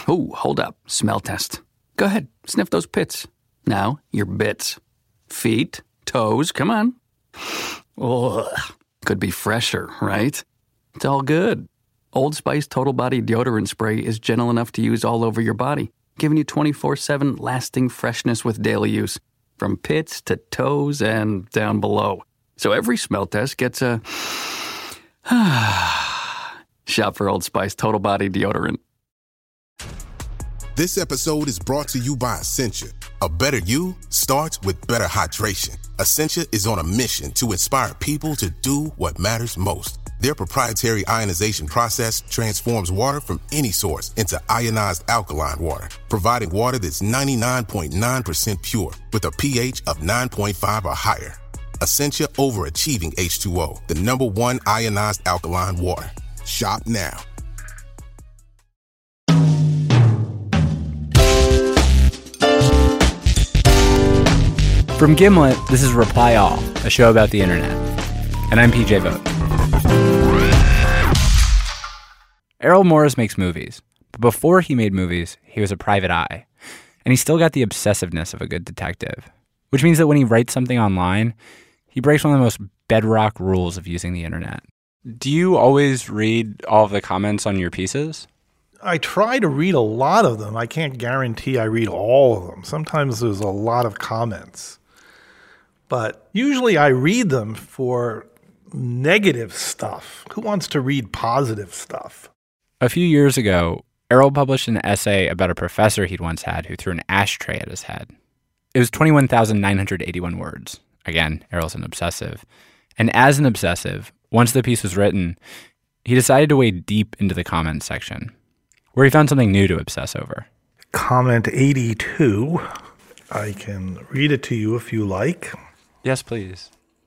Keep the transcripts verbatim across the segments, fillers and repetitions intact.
Oh, hold up. Smell test. Go ahead. Sniff those pits. Now, your bits. Feet, toes, come on. Ugh. Could be fresher, right? It's all good. Old Spice Total Body Deodorant Spray is gentle enough to use all over your body, giving you twenty-four seven lasting freshness with daily use, from pits to toes and down below. So every smell test gets a... Shop for Old Spice Total Body Deodorant. This episode is brought to you by Essentia. A better you starts with better hydration. Essentia is on a mission to inspire people to do what matters most. Their proprietary ionization process transforms water from any source into ionized alkaline water, providing water that's ninety-nine point nine percent pure with a pH of nine point five or higher. Essentia Overachieving H two O, the number one ionized alkaline water. Shop now. From Gimlet, this is Reply All, a show about the internet. And I'm P J Vogt. Errol Morris makes movies, but before he made movies, he was a private eye. And he's still got the obsessiveness of a good detective, which means that when he writes something online, he breaks one of the most bedrock rules of using the internet. Do you always read all of the comments on your pieces? I try to read a lot of them. I can't guarantee I read all of them. Sometimes there's a lot of comments. But usually I read them for negative stuff. Who wants to read positive stuff? A few years ago, Errol published an essay about a professor he'd once had who threw an ashtray at his head. It was twenty-one thousand nine hundred eighty-one words. Again, Errol's an obsessive. And as an obsessive, once the piece was written, he decided to wade deep into the comments section, where he found something new to obsess over. Comment eighty-two. I can read it to you if you like. Yes, please.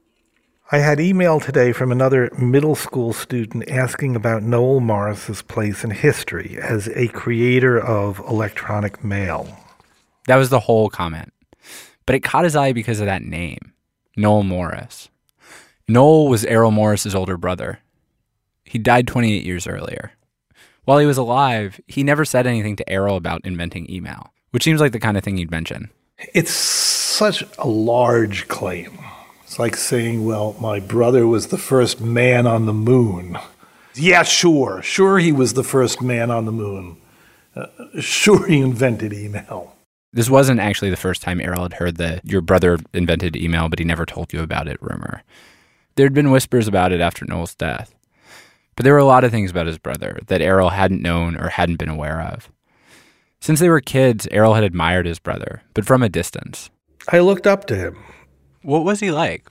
I had email today from another middle school student asking about Noel Morris's place in history as a creator of electronic mail. That was the whole comment. But it caught his eye because of that name, Noel Morris. Noel was Errol Morris's older brother. He died twenty-eight years earlier. While he was alive, he never said anything to Errol about inventing email, which seems like the kind of thing you'd mention. It's such a large claim. It's like saying, well, my brother was the first man on the moon. Yeah, sure. Sure he was the first man on the moon. Uh, sure he invented email. This wasn't actually the first time Errol had heard the your brother invented email, but he never told you about it rumor. There'd been whispers about it after Noel's death. But there were a lot of things about his brother that Errol hadn't known or hadn't been aware of. Since they were kids, Errol had admired his brother, but from a distance. I looked up to him. What was he like?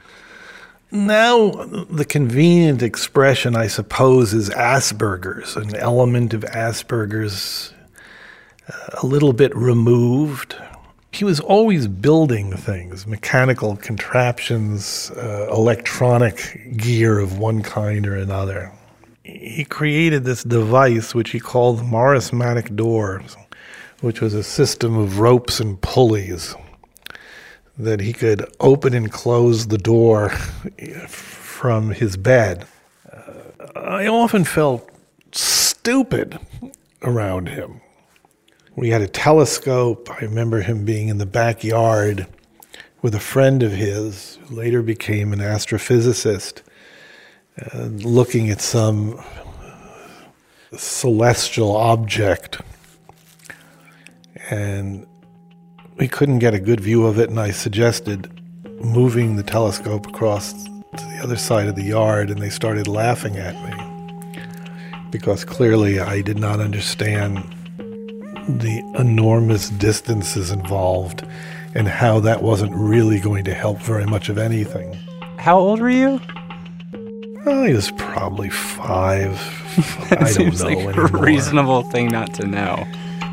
Now, the convenient expression, I suppose, is Asperger's, an element of Asperger's, uh, a little bit removed. He was always building things, mechanical contraptions, uh, electronic gear of one kind or another. He created this device which he called the Morrismatic door, which was a system of ropes and pulleys that he could open and close the door from his bed. Uh, I often felt stupid around him. We had a telescope. I remember him being in the backyard with a friend of his, who later became an astrophysicist, uh, looking at some celestial object. And we couldn't get a good view of it, and I suggested moving the telescope across to the other side of the yard, and they started laughing at me because clearly I did not understand the enormous distances involved and how that wasn't really going to help very much of anything. How old were you? Oh, he was probably five. I don't Seems know like anymore. a reasonable thing not to know.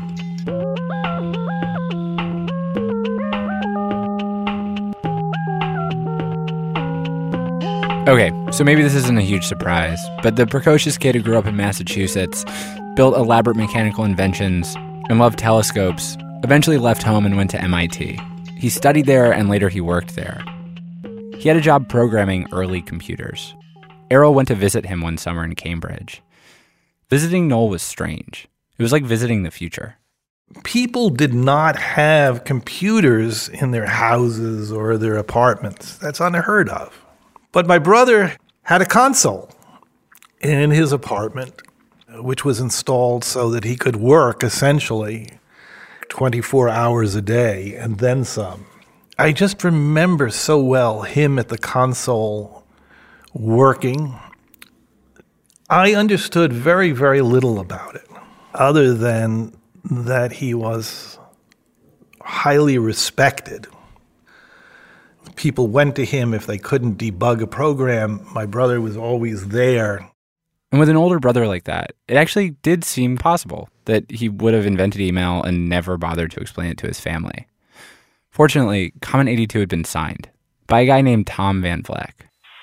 Okay, so maybe this isn't a huge surprise, but the precocious kid who grew up in Massachusetts, built elaborate mechanical inventions, and loved telescopes, eventually left home and went to M I T. He studied there and later he worked there. He had a job programming early computers. Errol went to visit him one summer in Cambridge. Visiting Noel was strange. It was like visiting the future. People did not have computers in their houses or their apartments. That's unheard of. But my brother had a console in his apartment, which was installed so that he could work essentially twenty-four hours a day and then some. I just remember so well him at the console working. I understood very, very little about it, other than that he was highly respected. People went to him if they couldn't debug a program. My brother was always there. And with an older brother like that, it actually did seem possible that he would have invented email and never bothered to explain it to his family. Fortunately, Comment eighty-two had been signed by a guy named Tom Van Vleck.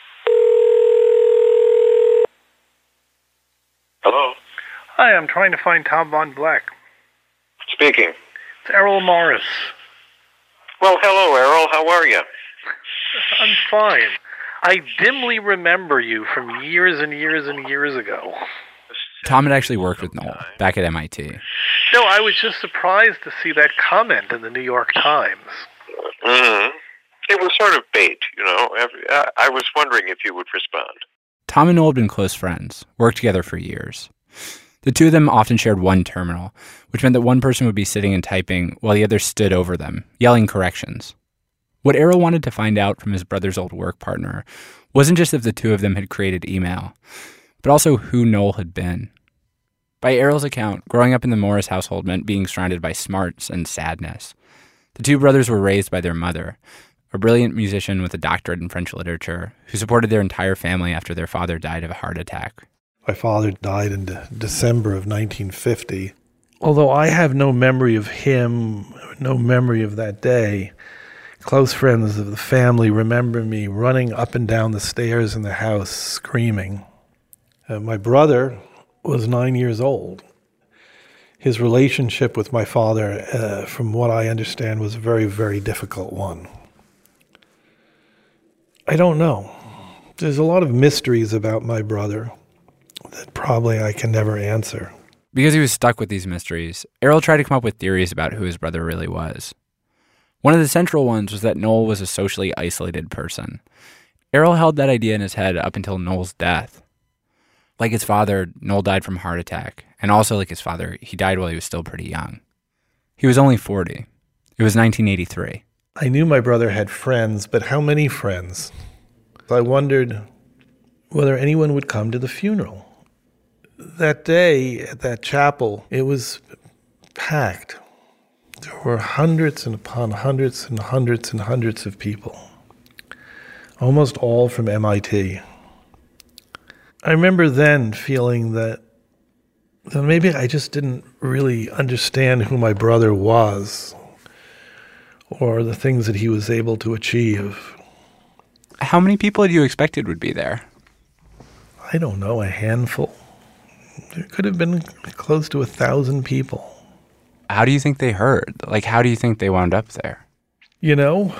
Hello? Hi, I'm trying to find Tom Van Vleck. Speaking. It's Errol Morris. Well, hello, Errol. How are you? I'm fine. I dimly remember you from years and years and years ago. Tom had actually worked with Noel back at M I T. No, I was just surprised to see that comment in the New York Times. Mm-hmm. It was sort of bait, you know. I was wondering if you would respond. Tom and Noel had been close friends, worked together for years. The two of them often shared one terminal, which meant that one person would be sitting and typing while the other stood over them, yelling corrections. What Errol wanted to find out from his brother's old work partner wasn't just if the two of them had created email, but also who Noel had been. By Errol's account, growing up in the Morris household meant being surrounded by smarts and sadness. The two brothers were raised by their mother, a brilliant musician with a doctorate in French literature, who supported their entire family after their father died of a heart attack. My father died in de- December of nineteen fifty. Although I have no memory of him, no memory of that day, close friends of the family remember me running up and down the stairs in the house screaming. Uh, my brother was nine years old. His relationship with my father, uh, from what I understand, was a very, very difficult one. I don't know. There's a lot of mysteries about my brother that probably I can never answer. Because he was stuck with these mysteries, Errol tried to come up with theories about who his brother really was. One of the central ones was that Noel was a socially isolated person. Errol held that idea in his head up until Noel's death. Like his father, Noel died from a heart attack, and also like his father, he died while he was still pretty young. He was only forty. It was nineteen eighty-three. I knew my brother had friends, but how many friends? I wondered whether anyone would come to the funeral. That day at that chapel, it was packed. There were hundreds and upon hundreds and hundreds and hundreds of people, almost all from M I T. I remember then feeling that, that maybe I just didn't really understand who my brother was or the things that he was able to achieve. How many people had you expected would be there? I don't know, a handful. There could have been close to a thousand people. How do you think they heard? Like, how do you think they wound up there? You know,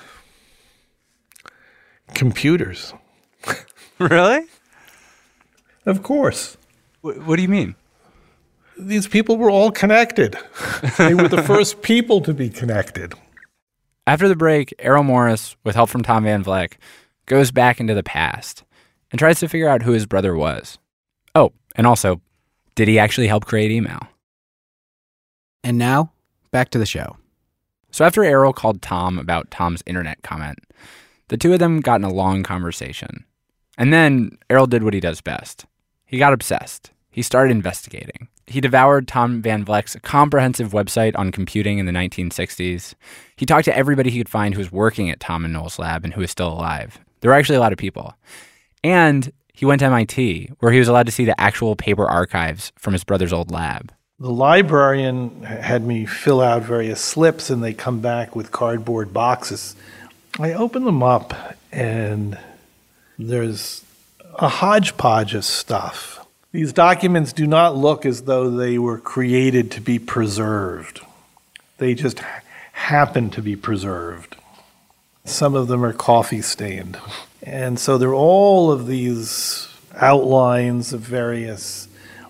computers. Really? Of course. W- what do you mean? These people were all connected. They were the first people to be connected. After the break, Errol Morris, with help from Tom Van Vleck, goes back into the past and tries to figure out who his brother was. Oh, and also, did he actually help create email? And now, back to the show. So after Errol called Tom about Tom's internet comment, the two of them got in a long conversation. And then Errol did what he does best. He got obsessed. He started investigating. He devoured Tom Van Vleck's comprehensive website on computing in the nineteen sixties. He talked to everybody he could find who was working at Tom and Noel's lab and who was still alive. There were actually a lot of people. And he went to M I T, where he was allowed to see the actual paper archives from his brother's old lab. The librarian had me fill out various slips, and they come back with cardboard boxes. I open them up, and there's a hodgepodge of stuff. These documents do not look as though they were created to be preserved. They just happen to be preserved. Some of them are coffee stained. And so there are all of these outlines of various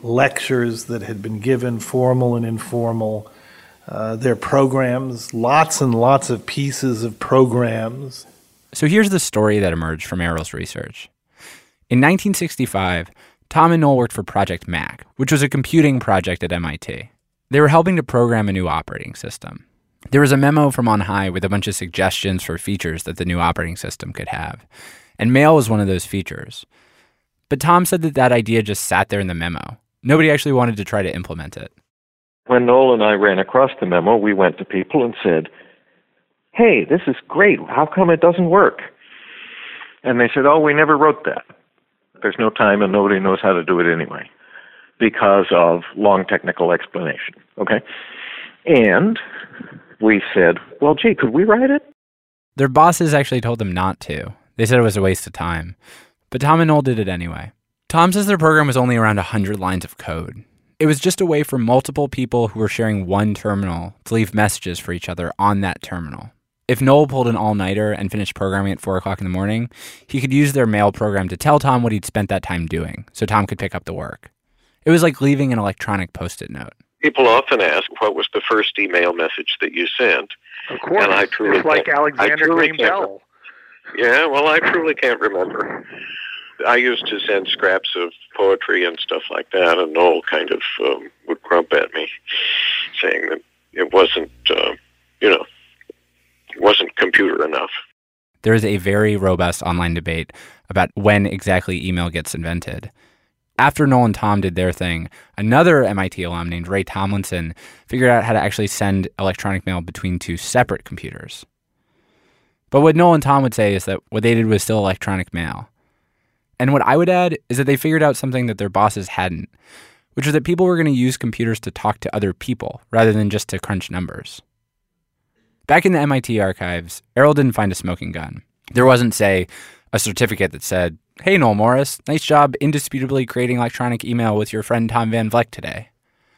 lectures that had been given, formal and informal, uh, their programs, lots and lots of pieces of programs. So here's the story that emerged from Errol's research. In nineteen sixty-five, Tom and Noel worked for Project Mac, which was a computing project at M I T. They were helping to program a new operating system. There was a memo from on high with a bunch of suggestions for features that the new operating system could have, and mail was one of those features. But Tom said that that idea just sat there in the memo. Nobody actually wanted to try to implement it. When Noel and I ran across the memo, we went to people and said, "Hey, this is great. How come it doesn't work?" And they said, "Oh, we never wrote that. There's no time and nobody knows how to do it anyway because of long technical explanation." Okay? And we said, "Well, gee, could we write it?" Their bosses actually told them not to. They said it was a waste of time. But Tom and Noel did it anyway. Tom says their program was only around one hundred lines of code. It was just a way for multiple people who were sharing one terminal to leave messages for each other on that terminal. If Noel pulled an all-nighter and finished programming at four o'clock in the morning, he could use their mail program to tell Tom what he'd spent that time doing, so Tom could pick up the work. It was like leaving an electronic Post-it note. People often ask, what was the first email message that you sent? Of course, and I truly it's like Alexander Graham Bell. Yeah, well, I truly can't remember. I used to send scraps of poetry and stuff like that, and Noel kind of um, would grump at me, saying that it wasn't, uh, you know, wasn't computer enough. There is a very robust online debate about when exactly email gets invented. After Noel and Tom did their thing, another M I T alum named Ray Tomlinson figured out how to actually send electronic mail between two separate computers. But what Noel and Tom would say is that what they did was still electronic mail. And what I would add is that they figured out something that their bosses hadn't, which was that people were going to use computers to talk to other people rather than just to crunch numbers. Back in the M I T archives, Errol didn't find a smoking gun. There wasn't, say, a certificate that said, "Hey, Noel Morris, nice job indisputably creating electronic email with your friend Tom Van Vleck today."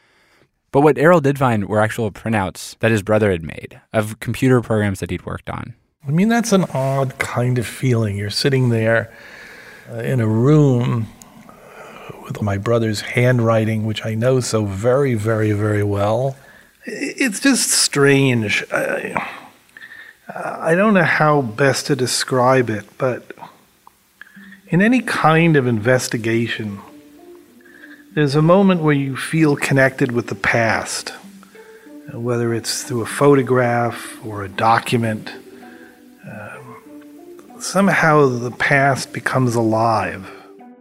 But what Errol did find were actual printouts that his brother had made of computer programs that he'd worked on. I mean, that's an odd kind of feeling. You're sitting there uh, in a room with my brother's handwriting, which I know so very, very, very well. It's just strange. I, I don't know how best to describe it, but in any kind of investigation, there's a moment where you feel connected with the past, whether it's through a photograph or a document. Um, somehow the past becomes alive.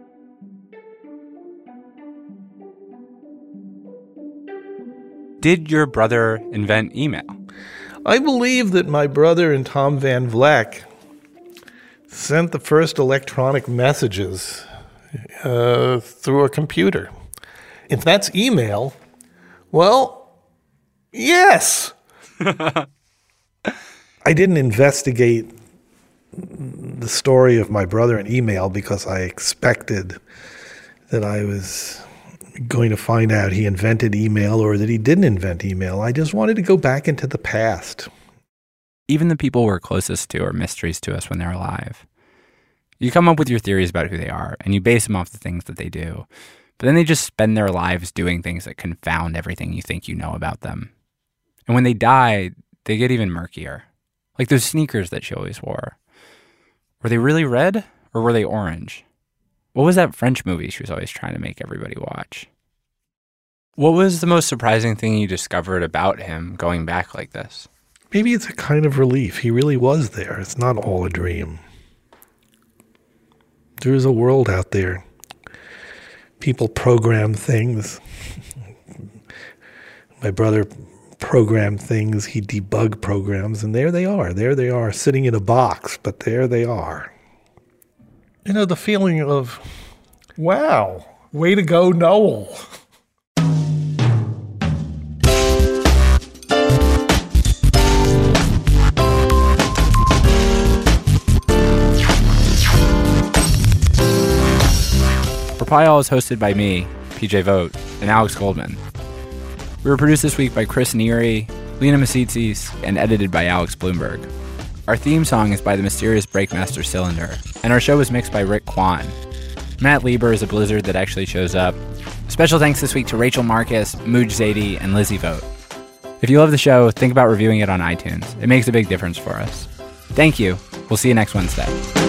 Did your brother invent email? I believe that my brother and Tom Van Vleck sent the first electronic messages uh, through a computer. If that's email, well, yes. I didn't investigate the story of my brother and email because I expected that I was going to find out he invented email or that he didn't invent email. I just wanted to go back into the past. Even the people we're closest to are mysteries to us when they're alive. You come up with your theories about who they are, and you base them off the things that they do. But then they just spend their lives doing things that confound everything you think you know about them. And when they die, they get even murkier. Like those sneakers that she always wore. Were they really red, or were they orange? What was that French movie she was always trying to make everybody watch? What was the most surprising thing you discovered about him going back like this? Maybe it's a kind of relief. He really was there. It's not all a dream. There is a world out there. People program things. My brother programmed things. He debugged programs, and there they are. There they are, sitting in a box, but there they are. You know, the feeling of, wow, way to go, Noel. Reply All is hosted by me, P J Vogt, and Alex Goldman. We were produced this week by Chris Neary, Lena Masitsis, and edited by Alex Bloomberg. Our theme song is by the mysterious Breakmaster Cylinder, and our show was mixed by Rick Kwan. Matt Lieber is a blizzard that actually shows up. Special thanks this week to Rachel Marcus, Mooj Zadie, and Lizzie Vogt. If you love the show, think about reviewing it on iTunes. It makes a big difference for us. Thank you. We'll see you next Wednesday.